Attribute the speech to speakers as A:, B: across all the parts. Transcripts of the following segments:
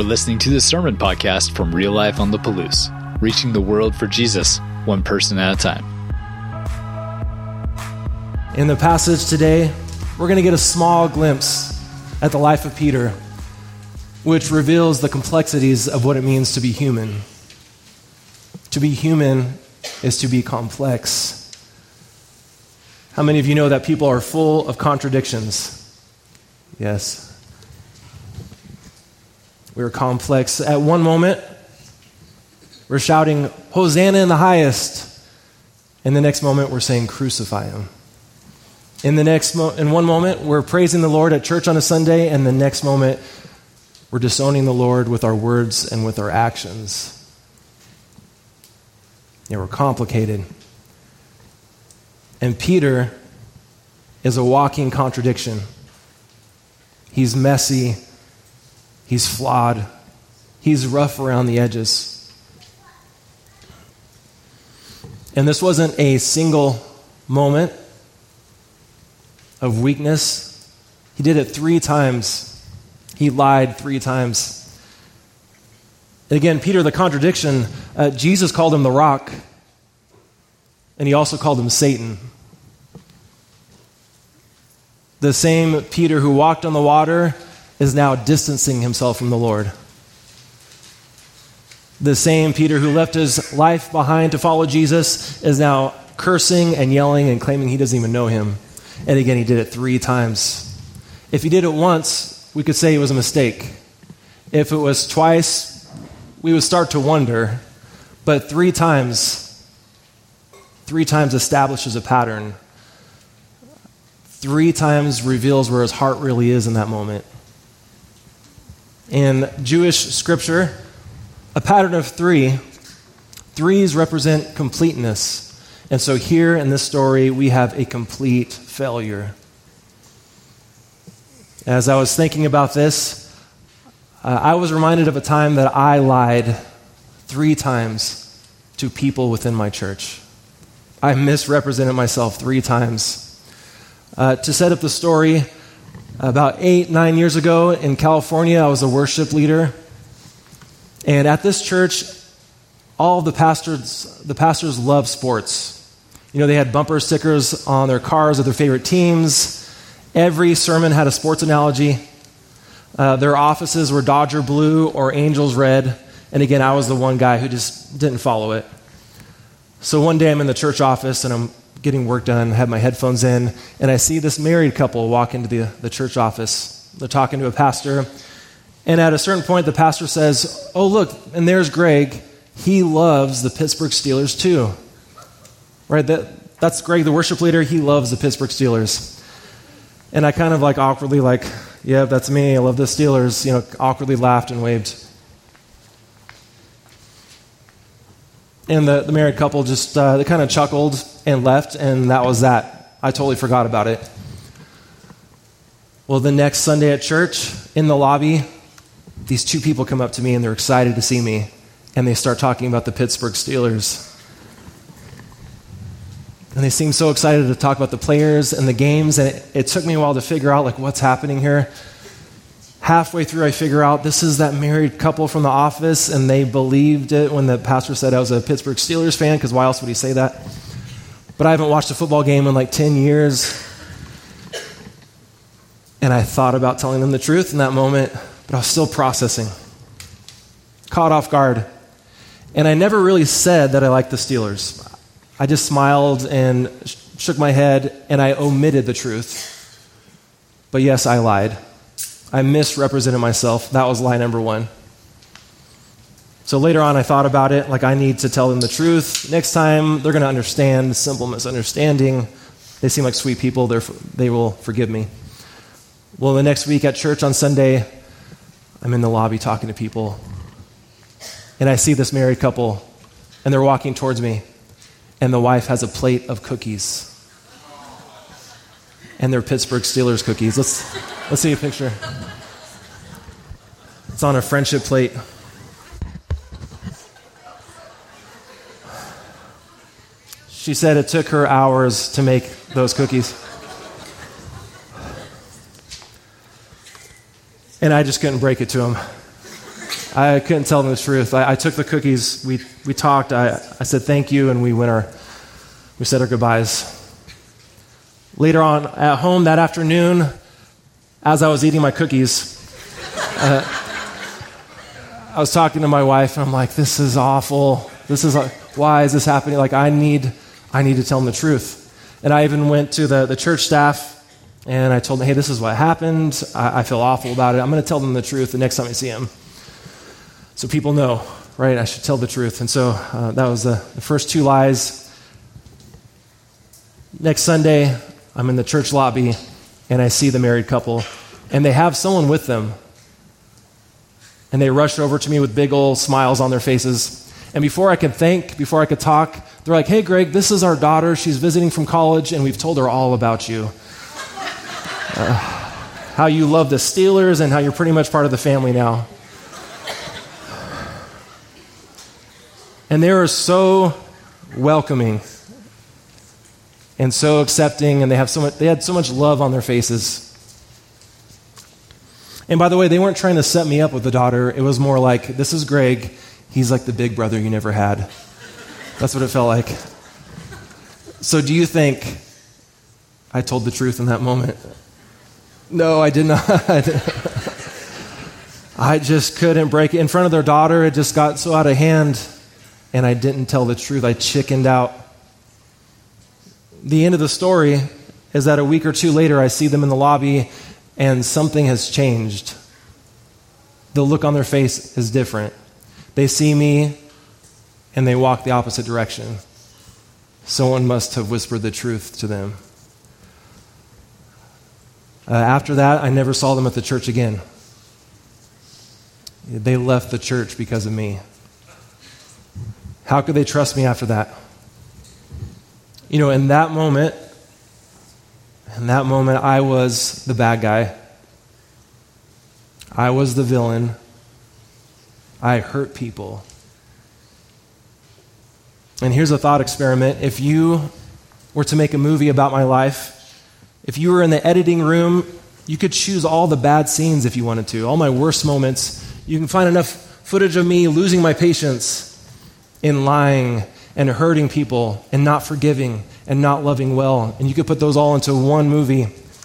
A: You're listening to the Sermon Podcast from Real Life on the Palouse, reaching the world for Jesus, one person at a time.
B: In the passage today, we're going to get a small glimpse at the life of Peter, which reveals the complexities of what it means to be human. To be human is to be complex. How many of you know that people are full of contradictions? Yes. We're complex. At one moment, we're shouting, Hosanna in the highest. In the next moment, we're saying, crucify him. In one moment, we're praising the Lord at church on a Sunday, and the next moment, we're disowning the Lord with our words and with our actions. Yeah, we're complicated. And Peter is a walking contradiction. He's messy. He's flawed. He's rough around the edges. And this wasn't a single moment of weakness. He did it 3 times. He lied 3 times. And again, Peter, the contradiction, Jesus called him the rock, and he also called him Satan. The same Peter who walked on the water is now distancing himself from the Lord. The same Peter who left his life behind to follow Jesus is now cursing and yelling and claiming he doesn't even know him. And again, he did it 3 times. If he did it once, we could say it was a mistake. If it was twice, we would start to wonder. But 3 times establishes a pattern. 3 times reveals where his heart really is in that moment. In Jewish scripture, a pattern of 3. 3s represent completeness. And so here in this story, we have a complete failure. As I was thinking about this, I was reminded of a time that I lied 3 times to people within my church. I misrepresented myself 3 times. To set up the story, about 8-9 years ago in California, I was a worship leader. And at this church, all the pastors love sports. You know, they had bumper stickers on their cars of their favorite teams. Every sermon had a sports analogy. Their offices were Dodger blue or Angels red. And again, I was the one guy who just didn't follow it. So one day I'm in the church office and I'm getting work done, have my headphones in, and I see this married couple walk into the church office. They're talking to a pastor. And at a certain point, the pastor says, oh, look, and there's Greg. He loves the Pittsburgh Steelers too. Right? That's Greg, the worship leader. He loves the Pittsburgh Steelers. And I kind of awkwardly yeah, that's me. I love the Steelers. Awkwardly laughed and waved. And the married couple just, they kind of chuckled and left, and that was that. I totally forgot about it. Well, the next Sunday at church, in the lobby, these 2 people come up to me, and they're excited to see me, and they start talking about the Pittsburgh Steelers. And they seem so excited to talk about the players and the games, and it took me a while to figure out what's happening here. Halfway through, I figure out this is that married couple from the office, and they believed it when the pastor said I was a Pittsburgh Steelers fan, because why else would he say that? But I haven't watched a football game in 10 years. And I thought about telling them the truth in that moment, but I was still processing. Caught off guard. And I never really said that I liked the Steelers. I just smiled and shook my head, and I omitted the truth. But yes, I lied. I misrepresented myself. That was lie number 1. So later on, I thought about it, I need to tell them the truth. Next time, they're going to understand. Simple misunderstanding. They seem like sweet people. They will forgive me. Well, the next week at church on Sunday, I'm in the lobby talking to people. And I see this married couple, and they're walking towards me. And the wife has a plate of cookies. And they're Pittsburgh Steelers cookies. Let's see a picture. It's on a friendship plate. She said it took her hours to make those cookies. And I just couldn't break it to him. I couldn't tell them the truth. I took the cookies. We talked. I said thank you, and we said our goodbyes. Later on at home that afternoon, as I was eating my cookies, I was talking to my wife, and I'm like, this is awful. Why is this happening? Like, I need to tell them the truth. And I even went to the church staff, and I told them, hey, this is what happened. I feel awful about it. I'm going to tell them the truth the next time I see them. So people know, right? I should tell the truth. And so that was the first two lies. Next Sunday, I'm in the church lobby, and I see the married couple, and they have someone with them. And they rush over to me with big old smiles on their faces. And before I could talk, they're like, hey, Greg, this is our daughter. She's visiting from college, and we've told her all about you. How you love the Steelers and how you're pretty much part of the family now. And they were so welcoming and so accepting, and they had so much love on their faces. And by the way, they weren't trying to set me up with the daughter. It was more like, this is Greg. He's like the big brother you never had. That's what it felt like. So do you think I told the truth in that moment? No, I did not. I just couldn't break it. In front of their daughter, it just got so out of hand, and I didn't tell the truth. I chickened out. The end of the story is that a week or two later, I see them in the lobby, and something has changed. The look on their face is different. They see me, and they walk the opposite direction. Someone must have whispered the truth to them. After that, I never saw them at the church again. They left the church because of me. How could they trust me after that? You know, in that moment, I was the bad guy. I was the villain. I hurt people. And here's a thought experiment. If you were to make a movie about my life, if you were in the editing room, you could choose all the bad scenes if you wanted to, all my worst moments. You can find enough footage of me losing my patience in lying and hurting people and not forgiving and not loving well. And you could put those all into one movie.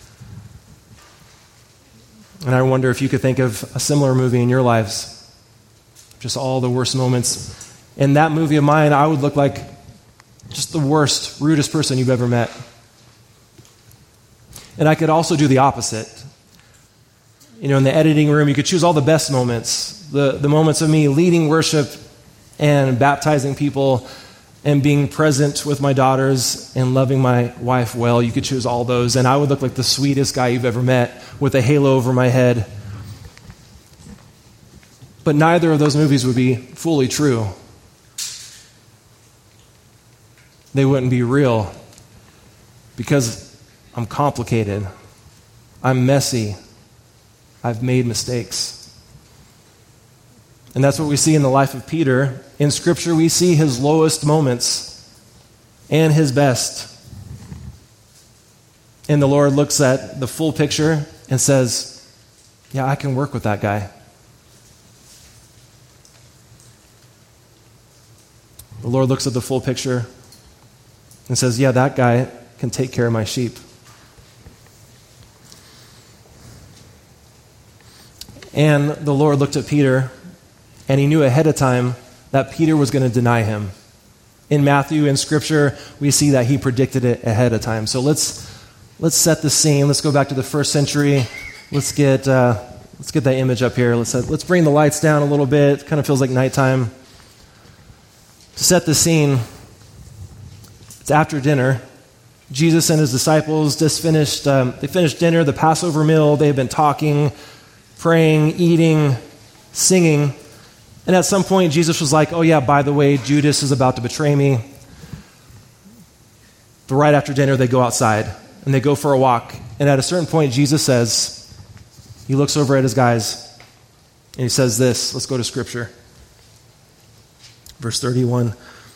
B: And I wonder if you could think of a similar movie in your lives. Just all the worst moments. In that movie of mine, I would look like just the worst, rudest person you've ever met. And I could also do the opposite. You know, in the editing room, you could choose all the best moments. The moments of me leading worship and baptizing people and being present with my daughters and loving my wife well. You could choose all those. And I would look like the sweetest guy you've ever met with a halo over my head. But neither of those movies would be fully true. They wouldn't be real because I'm complicated. I'm messy. I've made mistakes. And that's what we see in the life of Peter. In Scripture, we see his lowest moments and his best. And the Lord looks at the full picture and says, yeah, I can work with that guy. The Lord looks at the full picture and says, yeah, that guy can take care of my sheep. And the Lord looked at Peter, and he knew ahead of time that Peter was going to deny him. In Matthew, in Scripture, we see that he predicted it ahead of time. So let's set the scene. Let's go back to the first century. Let's get that image up here. Let's bring the lights down a little bit. It kind of feels like nighttime. To set the scene, it's after dinner. Jesus and his disciples just finished dinner, the Passover meal. They've been talking, praying, eating, singing. And at some point, Jesus was like, oh yeah, by the way, Judas is about to betray me. But right after dinner, they go outside and they go for a walk. And at a certain point, Jesus says, he looks over at his guys and he says this. Let's go to Scripture. Verse 31.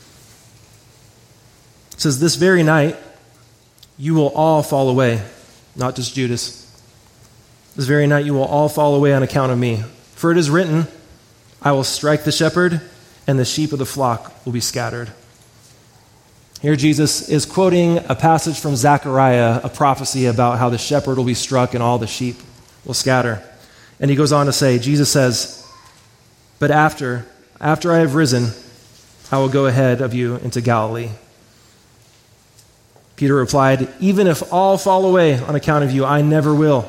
B: It says, this very night, you will all fall away, not just Judas. This very night, you will all fall away on account of me. For it is written, I will strike the shepherd, and the sheep of the flock will be scattered. Here Jesus is quoting a passage from Zechariah, a prophecy about how the shepherd will be struck and all the sheep will scatter. And he goes on to say, Jesus says, but after I have risen, I will go ahead of you into Galilee. Peter replied, even if all fall away on account of you, I never will.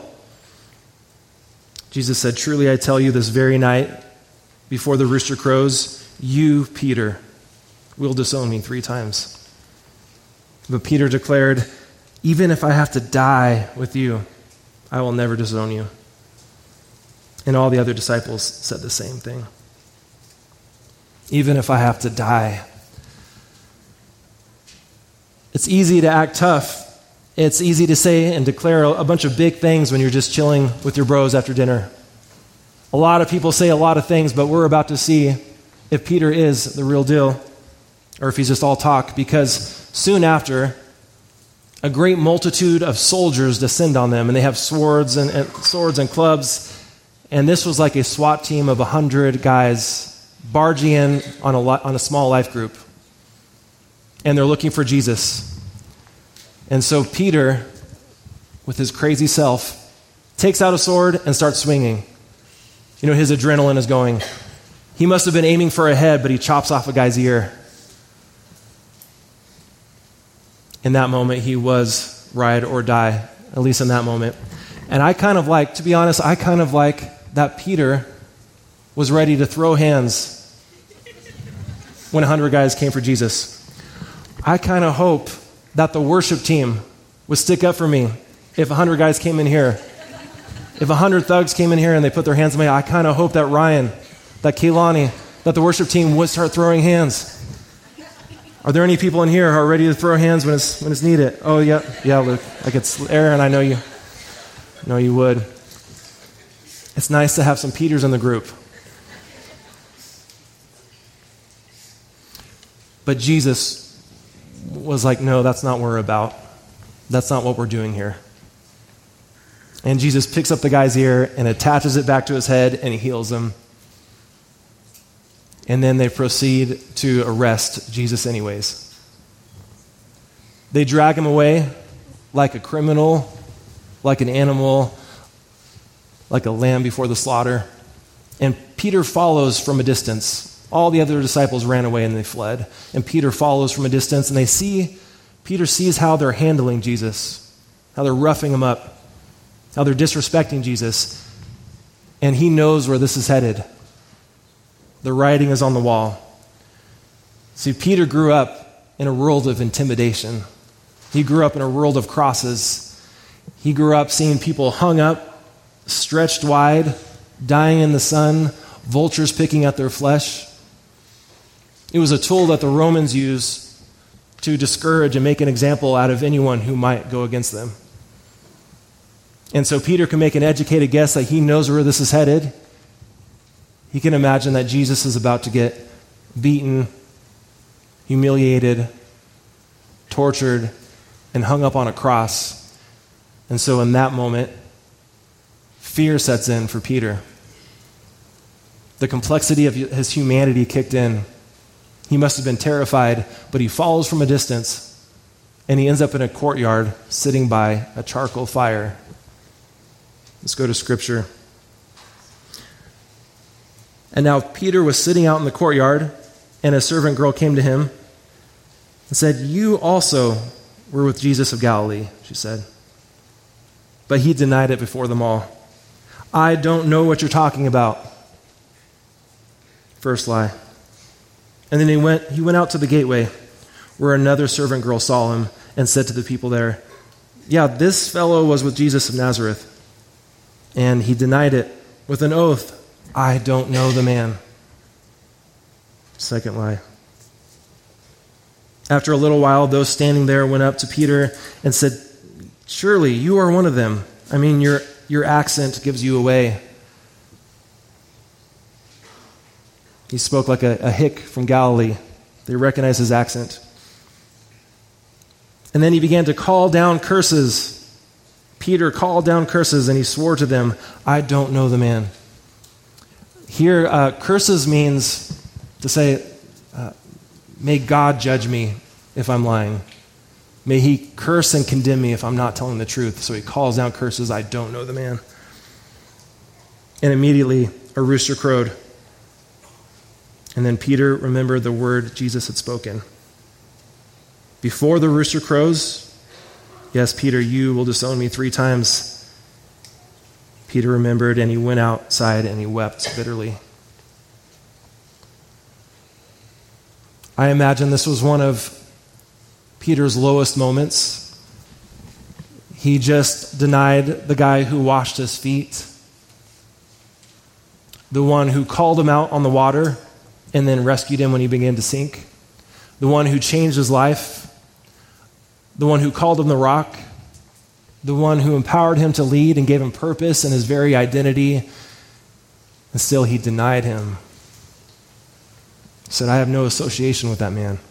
B: Jesus said, truly I tell you, this very night, before the rooster crows, you, Peter, will disown me 3 times. But Peter declared, even if I have to die with you, I will never disown you. And all the other disciples said the same thing. Even if I have to die. It's easy to act tough. It's easy to say and declare a bunch of big things when you're just chilling with your bros after dinner. A lot of people say a lot of things, but we're about to see if Peter is the real deal or if he's just all talk, because soon after, a great multitude of soldiers descend on them, and they have swords and clubs, and this was like a SWAT team of 100 guys barging in on a small life group, and they're looking for Jesus. And so Peter, with his crazy self, takes out a sword and starts swinging. You know, his adrenaline is going. He must have been aiming for a head, but he chops off a guy's ear. In that moment, he was ride or die, at least in that moment. And to be honest, I kind of like that Peter was ready to throw hands when 100 guys came for Jesus. I kind of hope that the worship team would stick up for me if 100 guys came in here. If 100 thugs came in here and they put their hands on me, I kind of hope that Ryan, that Kehlani, that the worship team would start throwing hands. Are there any people in here who are ready to throw hands when it's needed? Oh, yeah, Luke. Like it's Aaron, I know you would. It's nice to have some Peters in the group. But Jesus was like, no, that's not what we're about. That's not what we're doing here. And Jesus picks up the guy's ear and attaches it back to his head, and he heals him. And then they proceed to arrest Jesus anyways. They drag him away like a criminal, like an animal, like a lamb before the slaughter. And Peter follows from a distance. All the other disciples ran away and they fled. And Peter follows from a distance, and Peter sees how they're handling Jesus, how they're roughing him up, how they're disrespecting Jesus. And he knows where this is headed. The writing is on the wall. See, Peter grew up in a world of intimidation. He grew up in a world of crosses. He grew up seeing people hung up, stretched wide, dying in the sun, vultures picking at their flesh. It was a tool that the Romans used to discourage and make an example out of anyone who might go against them. And so Peter can make an educated guess that he knows where this is headed. He can imagine that Jesus is about to get beaten, humiliated, tortured, and hung up on a cross. And so in that moment, fear sets in for Peter. The complexity of his humanity kicked in. He must have been terrified, but he follows from a distance, and he ends up in a courtyard sitting by a charcoal fire. Let's go to Scripture. And now Peter was sitting out in the courtyard, and a servant girl came to him and said, "You also were with Jesus of Galilee," she said. But he denied it before them all. "I don't know what you're talking about." First lie. And then he went out to the gateway, where another servant girl saw him and said to the people there, "Yeah, this fellow was with Jesus of Nazareth." And he denied it with an oath, "I don't know the man." Second lie. After a little while, those standing there went up to Peter and said, "Surely you are one of them. I mean, your accent gives you away." He spoke like a hick from Galilee. They recognized his accent. And then he began to call down curses. Peter called down curses, and he swore to them, "I don't know the man." Here, curses means to say, may God judge me if I'm lying. May he curse and condemn me if I'm not telling the truth. So he calls down curses, I don't know the man. And immediately a rooster crowed. And then Peter remembered the word Jesus had spoken. Before the rooster crows, yes, Peter, you will disown me 3 times. Peter remembered, and he went outside and he wept bitterly. I imagine this was one of Peter's lowest moments. He just denied the guy who washed his feet, the one who called him out on the water and then rescued him when he began to sink, the one who changed his life, the one who called him the rock, the one who empowered him to lead and gave him purpose and his very identity, and still he denied him. He said, I have no association with that man.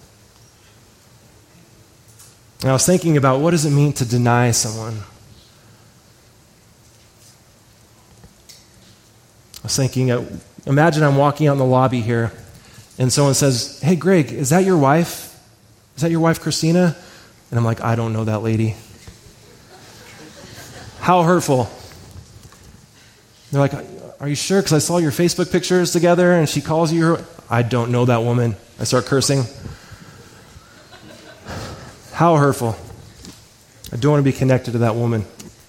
B: And I was thinking about what does it mean to deny someone? I was thinking, imagine I'm walking out in the lobby here and someone says, hey, Greg, is that your wife? Is that your wife, Christina? And I'm like, I don't know that lady. How hurtful. They're like, are you sure? Because I saw your Facebook pictures together and she calls you her. I don't know that woman. I start cursing. How hurtful. I don't want to be connected to that woman.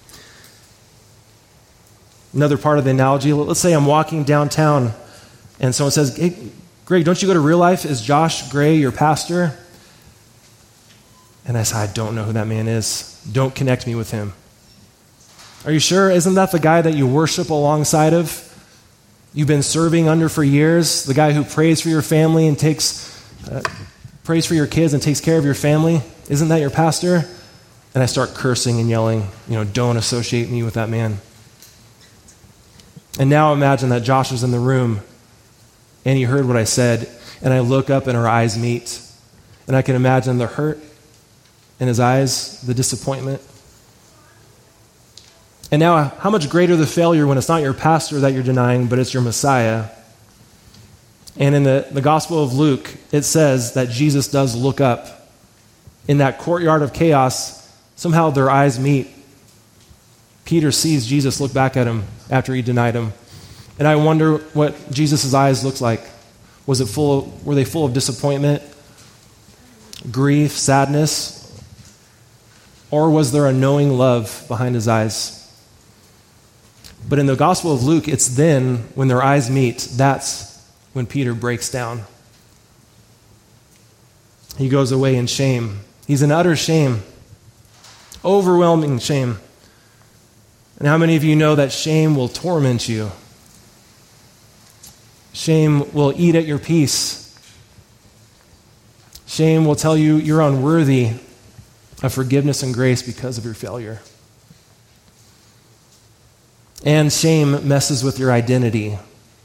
B: Another part of the analogy, let's say I'm walking downtown and someone says, hey, Greg, don't you go to Real Life? Is Josh Gray your pastor? And I say, I don't know who that man is. Don't connect me with him. Are you sure? Isn't that the guy that you worship alongside of? You've been serving under for years? The guy who prays for your family and prays for your kids and takes care of your family? Isn't that your pastor? And I start cursing and yelling, don't associate me with that man. And now imagine that Josh was in the room and he heard what I said, and I look up and our eyes meet. And I can imagine the hurt in his eyes, the disappointment. And now, how much greater the failure when it's not your pastor that you're denying, but it's your Messiah. And in the Gospel of Luke, it says that Jesus does look up. In that courtyard of chaos, somehow their eyes meet. Peter sees Jesus look back at him after he denied him. And I wonder what Jesus' eyes looked like. Were they full of disappointment, grief, sadness? Or was there a knowing love behind his eyes? But in the Gospel of Luke, it's then, when their eyes meet, that's when Peter breaks down. He goes away in shame. He's in utter shame, overwhelming shame. And how many of you know that shame will torment you? Shame will eat at your peace. Shame will tell you you're unworthy of forgiveness and grace because of your failure. And shame messes with your identity.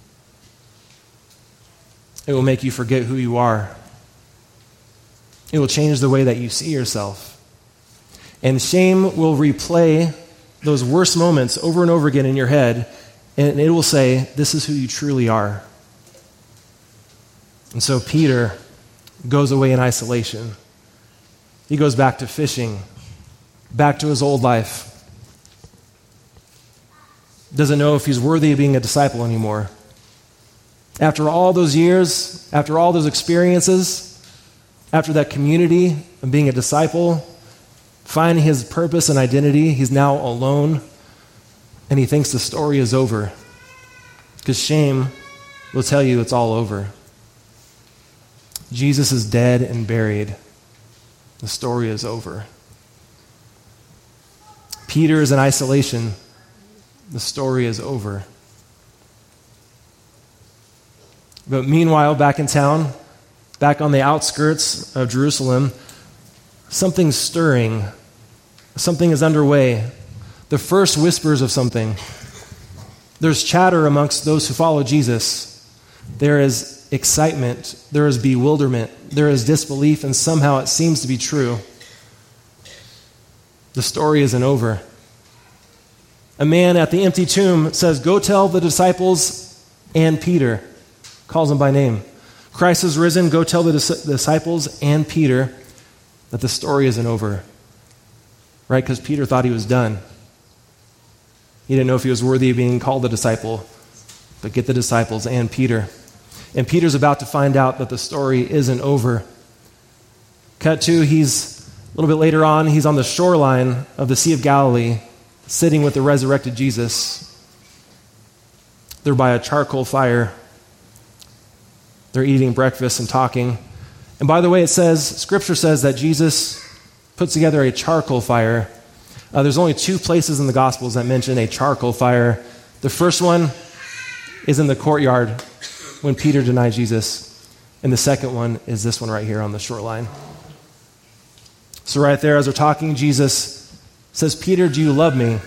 B: It will make you forget who you are. It will change the way that you see yourself. And shame will replay those worst moments over and over again in your head, and it will say, this is who you truly are. And so Peter goes away in isolation. He goes back to fishing, back to his old life. Doesn't know if he's worthy of being a disciple anymore. After all those years, after all those experiences, after that community of being a disciple, finding his purpose and identity, he's now alone, and he thinks the story is over. Because shame will tell you it's all over. Jesus is dead and buried. The story is over. Peter is in isolation. The story is over. But meanwhile, back in town, back on the outskirts of Jerusalem, something's stirring. Something is underway. The first whispers of something. There's chatter amongst those who follow Jesus. There is excitement. There is bewilderment. There is disbelief, and somehow it seems to be true. The story isn't over. A man at the empty tomb says, "Go tell the disciples and Peter. Calls them by name. Christ has risen. Go tell the disciples and Peter that the story isn't over. Right? Because Peter thought he was done. He didn't know if he was worthy of being called a disciple. But get the disciples and Peter. And Peter's about to find out that the story isn't over. Cut to, he's a little bit later on, he's on the shoreline of the Sea of Galilee, sitting with the resurrected Jesus. They're by a charcoal fire. They're eating breakfast and talking. And by the way, Scripture says that Jesus puts together a charcoal fire. There's only 2 places in the Gospels that mention a charcoal fire. The first one is in the courtyard when Peter denied Jesus. And the second one is this one right here on the shoreline. So right there, as they're talking, Jesus says, Peter, do you love me?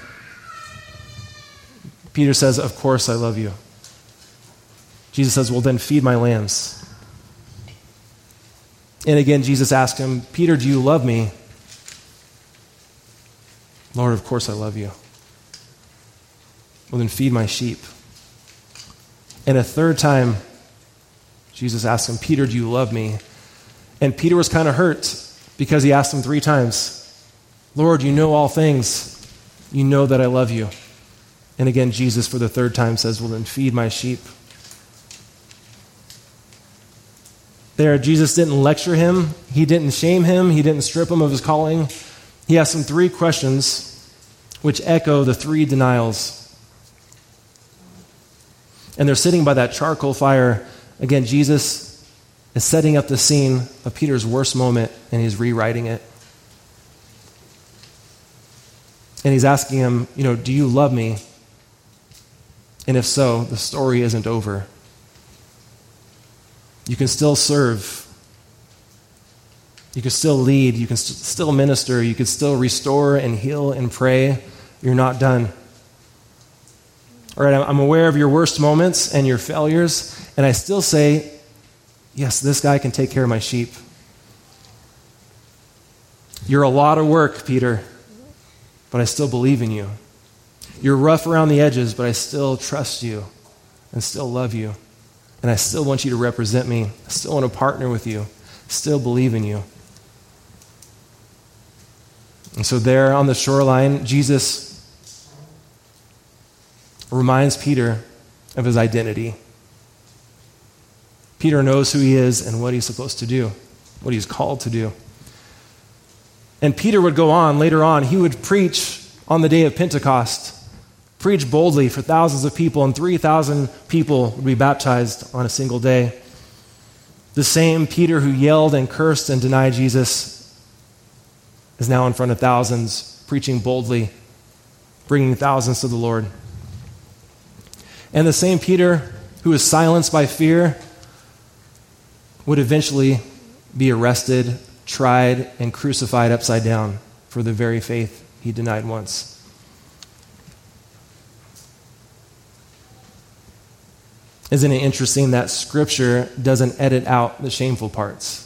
B: Peter says, of course I love you. Jesus says, well, then feed my lambs. And again, Jesus asked him, Peter, do you love me? Lord, of course I love you. Well, then feed my sheep. And a third time, Jesus asked him, Peter, do you love me? And Peter was kind of hurt because he asked him 3 times, Lord, you know all things. You know that I love you. And again, Jesus for the 3rd time says, well, then feed my sheep. There, Jesus didn't lecture him. He didn't shame him. He didn't strip him of his calling. He asked him 3 questions which echo the 3 denials. And they're sitting by that charcoal fire. Again, Jesus is setting up the scene of Peter's worst moment, and he's rewriting it. And he's asking him, do you love me? And if so, the story isn't over. You can still serve. You can still lead. You can still minister. You can still restore and heal and pray. You're not done. All right, I'm aware of your worst moments and your failures, and I still say, yes, this guy can take care of my sheep. You're a lot of work, Peter, but I still believe in you. You're rough around the edges, but I still trust you and still love you. And I still want you to represent me. I still want to partner with you. Still believe in you. And so there on the shoreline, Jesus reminds Peter of his identity. Peter knows who he is and what he's supposed to do, what he's called to do. And Peter would go on, later on, he would preach on the day of Pentecost, preach boldly for thousands of people, and 3,000 people would be baptized on a single day. The same Peter who yelled and cursed and denied Jesus is now in front of thousands, preaching boldly, bringing thousands to the Lord. And the same Peter who was silenced by fear would eventually be arrested, tried, and crucified upside down for the very faith he denied once. Isn't it interesting that Scripture doesn't edit out the shameful parts?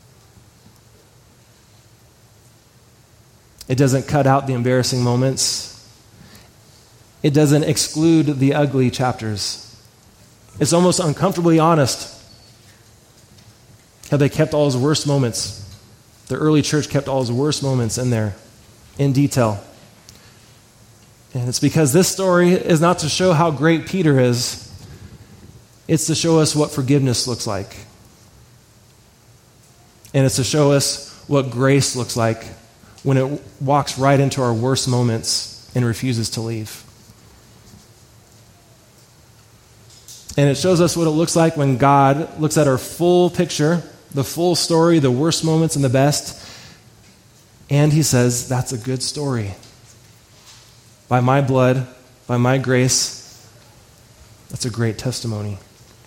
B: It doesn't cut out the embarrassing moments. It doesn't exclude the ugly chapters. It's almost uncomfortably honest how they kept all his worst moments. The early church kept all his worst moments in there, in detail. And it's because this story is not to show how great Peter is. It's to show us what forgiveness looks like. And it's to show us what grace looks like when it walks right into our worst moments and refuses to leave. And it shows us what it looks like when God looks at our full picture, the full story, the worst moments and the best, and he says, that's a good story. By my blood, by my grace, that's a great testimony.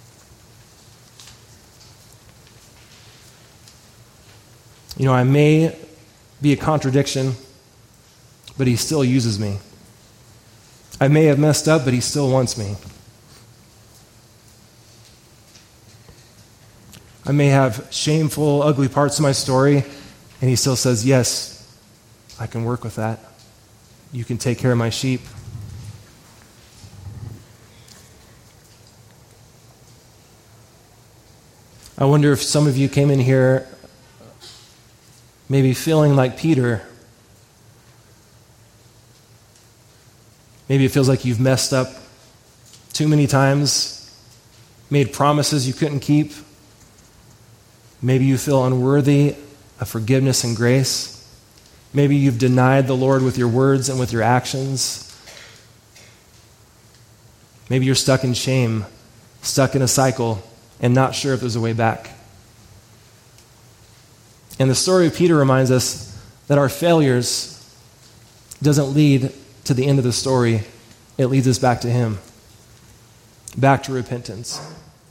B: I may be a contradiction, but he still uses me. I may have messed up, but he still wants me. I may have shameful, ugly parts of my story, and he still says, yes, I can work with that. You can take care of my sheep. I wonder if some of you came in here maybe feeling like Peter. Maybe it feels like you've messed up too many times, made promises you couldn't keep. Maybe you feel unworthy of forgiveness and grace. Maybe you've denied the Lord with your words and with your actions. Maybe you're stuck in shame, stuck in a cycle, and not sure if there's a way back. And the story of Peter reminds us that our failures doesn't lead to the end of the story. It leads us back to Him, back to repentance.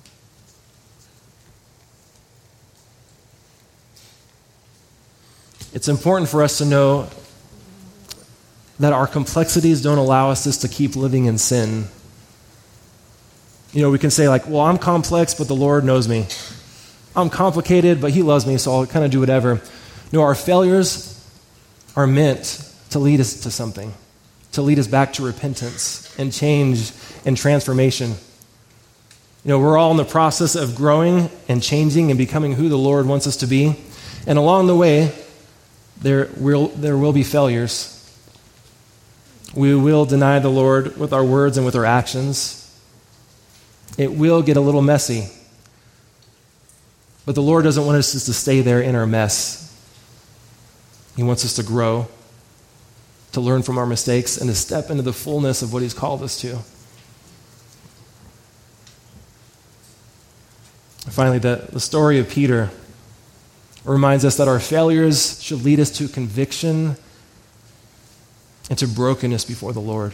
B: It's important for us to know that our complexities don't allow us just to keep living in sin. You know, we can say like, well, I'm complex, but the Lord knows me. I'm complicated, but He loves me, so I'll kind of do whatever. No, our failures are meant to lead us to something, to lead us back to repentance and change and transformation. You know, we're all in the process of growing and changing and becoming who the Lord wants us to be. And along the way, there will be failures. We will deny the Lord with our words and with our actions. It will get a little messy. But the Lord doesn't want us just to stay there in our mess. He wants us to grow, to learn from our mistakes, and to step into the fullness of what He's called us to. And finally, the story of Peter reminds us that our failures should lead us to conviction and to brokenness before the Lord.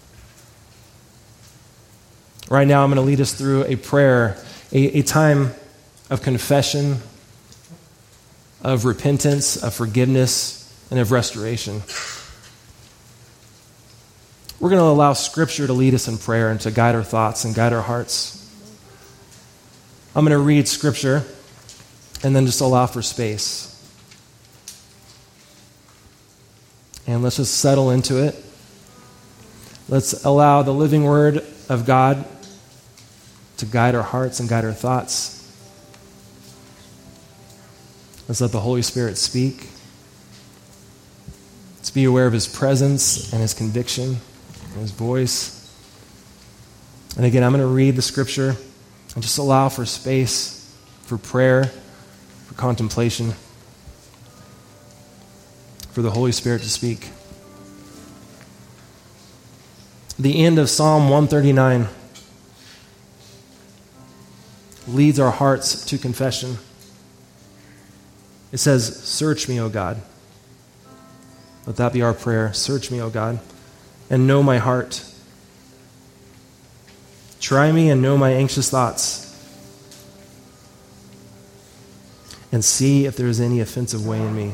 B: Right now, I'm going to lead us through a prayer, a time of confession, of repentance, of forgiveness, and of restoration. We're going to allow Scripture to lead us in prayer and to guide our thoughts and guide our hearts. I'm going to read Scripture and then just allow for space. And let's just settle into it. Let's allow the living Word of God to guide our hearts and guide our thoughts. Let's let the Holy Spirit speak. Let's be aware of His presence and His conviction and His voice. And again, I'm going to read the Scripture and just allow for space for prayer, for contemplation, for the Holy Spirit to speak. The end of Psalm 139 leads our hearts to confession. It says, "Search me, O God." Let that be our prayer. Search me, O God, and know my heart. Try me and know my anxious thoughts, and see if there is any offensive way in me.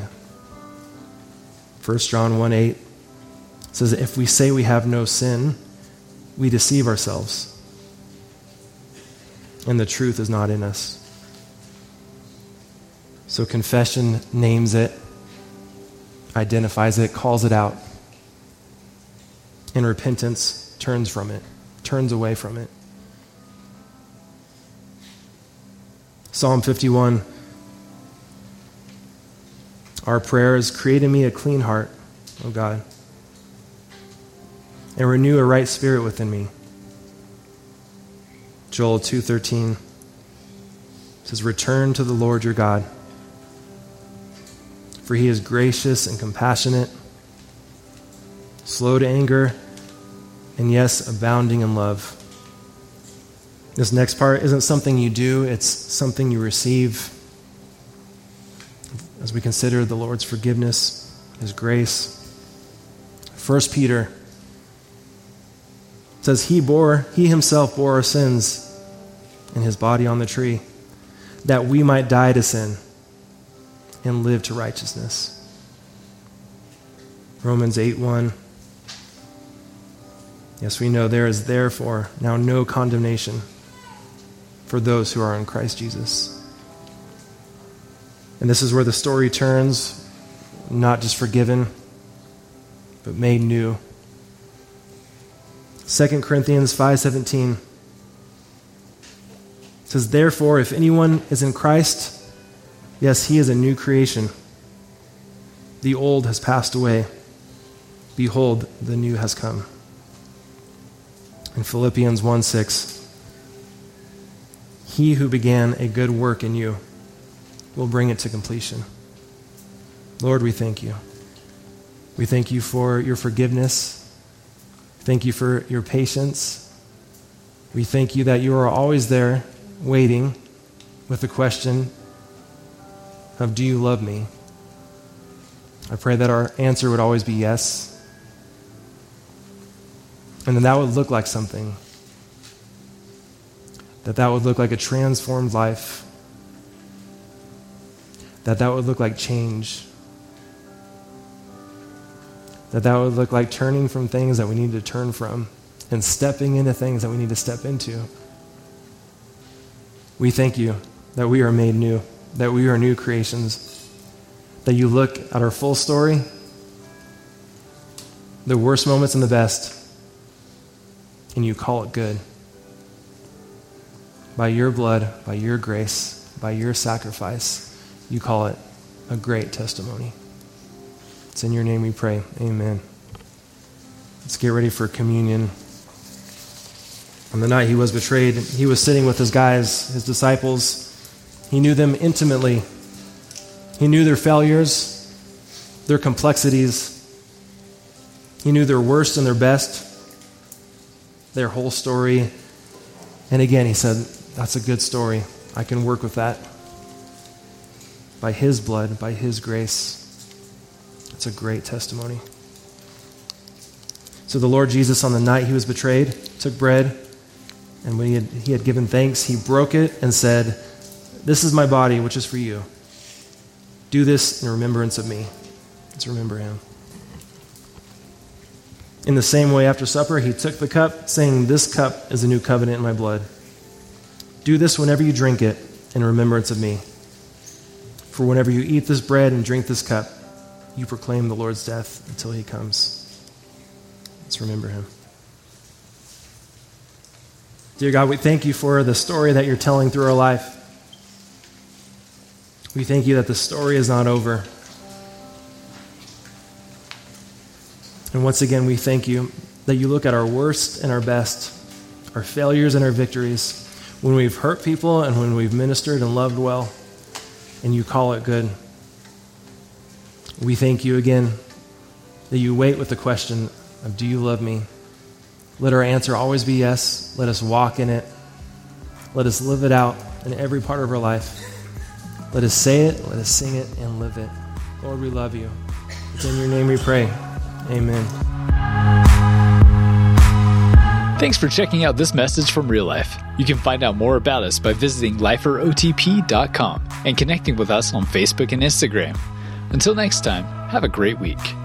B: 1 John 1:8 says, if we say we have no sin, we deceive ourselves, and the truth is not in us. So confession names it, identifies it, calls it out. And repentance turns from it, turns away from it. Psalm 51. Our prayer is, create in me a clean heart, O God, and renew a right spirit within me. Joel 2:13 says, return to the Lord your God, for He is gracious and compassionate, slow to anger, and yes, abounding in love. This next part isn't something you do, it's something you receive. As we consider the Lord's forgiveness, His grace. 1 Peter says, He Himself bore our sins in His body on the tree, that we might die to sin and live to righteousness. Romans 8:1. Yes, we know there is therefore now no condemnation for those who are in Christ Jesus. And this is where the story turns, not just forgiven, but made new. 2 Corinthians 5:17 It says, therefore, if anyone is in Christ, yes, he is a new creation. The old has passed away. Behold, the new has come. In Philippians 1:6, he who began a good work in you will bring it to completion. Lord, we thank you. We thank you for your forgiveness. Thank you for your patience. We thank you that you are always there waiting with the question of, do you love me? I pray that our answer would always be yes. And that would look like something. That would look like a transformed life. That would look like change. That would look like turning from things that we need to turn from and stepping into things that we need to step into. We thank you that we are made new, that we are new creations, that you look at our full story, the worst moments and the best, and you call it good. By your blood, by your grace, by your sacrifice, you call it a great testimony. It's in your name we pray. Amen. Let's get ready for communion. On the night he was betrayed, he was sitting with his guys, his disciples. He knew them intimately. He knew their failures, their complexities. He knew their worst and their best, their whole story. And again, he said, that's a good story. I can work with that. By his blood, by his grace. It's a great testimony. So the Lord Jesus, on the night he was betrayed, took bread, and when he had given thanks, he broke it and said, this is my body, which is for you. Do this in remembrance of me. Let's remember him. In the same way, after supper, he took the cup, saying, this cup is a new covenant in my blood. Do this whenever you drink it in remembrance of me. For whenever you eat this bread and drink this cup, you proclaim the Lord's death until he comes. Let's remember him. Dear God, we thank you for the story that you're telling through our life. We thank you that the story is not over. And once again, we thank you that you look at our worst and our best, our failures and our victories, when we've hurt people and when we've ministered and loved well, and you call it good. We thank you again that you wait with the question of, do you love me? Let our answer always be yes. Let us walk in it. Let us live it out in every part of our life. Let us say it, let us sing it, and live it. Lord, we love you. It's in your name we pray. Amen.
A: Thanks for checking out this message from Real Life. You can find out more about us by visiting liferotp.com and connecting with us on Facebook and Instagram. Until next time, have a great week.